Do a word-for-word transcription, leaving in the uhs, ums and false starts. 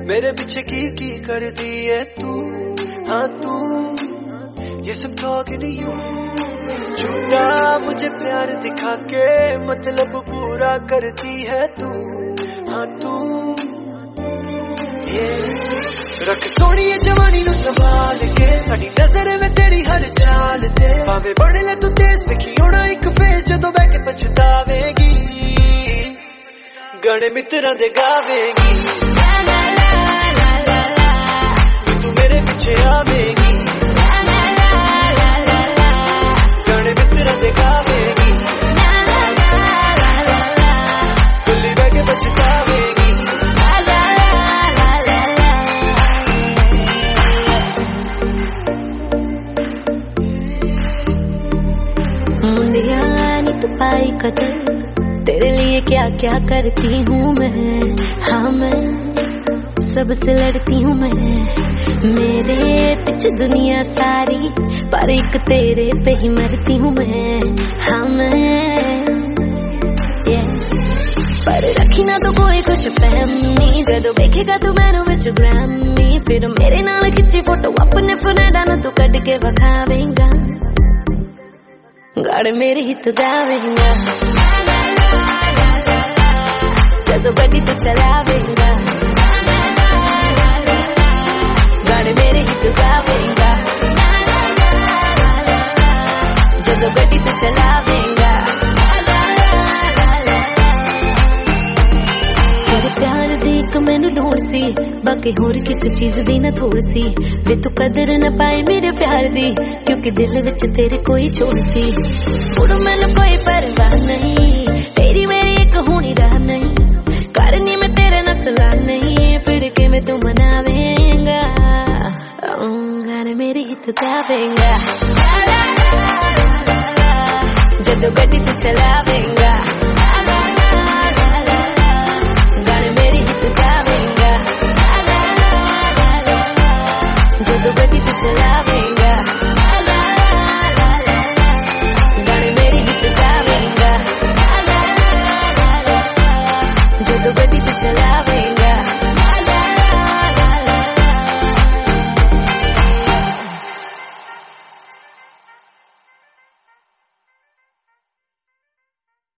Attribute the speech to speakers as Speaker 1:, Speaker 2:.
Speaker 1: मेरे पीछे की की कर दी है तू, हाँ तू ये सब talking to you। झूठा मुझे प्यार दिखा के मतलब पूरा करती है तू, हाँ तू ये रख सोनी है जवानी नु संभाल के, साड़ी नजर में तेरी हर चाल ते भावे बन ले तू तेज विखी होना एक फेस जदों बह के पछतावेगी, गाने मित्रां दे गावेगी, तू मेरे पीछे आवेगी, गाने मित्रां दे गावेगी, दिल्ली बह के पछतावेगी।
Speaker 2: मुंडिया नी तू पाई कदर, तेरे लिए क्या क्या करती हूँ मैं, हाँ मैं सबसे लड़ती हूँ मैं, मेरे पीछे दुनिया सारी पर एक तेरे पे ही मरती हूँ मैं, हाँ मैं yeah। पर रखी ना तो कोई कुछ फहमी, जदों देखेगा तू मैनू विच ग्रामी, फिर मेरे नाल खिंची फोटो अपने फनेडा नू तू कट के वखावेगा, गाड़ मेरी ही तू गावेगा, जदों गड्डी तू चलावेगा, गाड़ मेरी ही तू गावेगा, जदों गड्डी तू चलावेगा। तेरे प्यार दी एक मैनू ढूंढ सी, बाकी होर किसी चीज दी ना थोड़ सी, वे तू कदर न पाए मेरे प्यार दी, क्योंकि दिल विच तेरे कोई छोड़ सी, मुड़ मैनू कोई परवाह नहीं, तेरी मेरी एक होनी राह नहीं, करनी मैं तेरे ना सुलह नहीं, फिर के मैं तू मनावेगा, गाने मेरी ही तू गावेगा, जदों गड्डी तू चलावेगा, गाने मेरी ही तू गावेगा, जदों गड्डी तू चला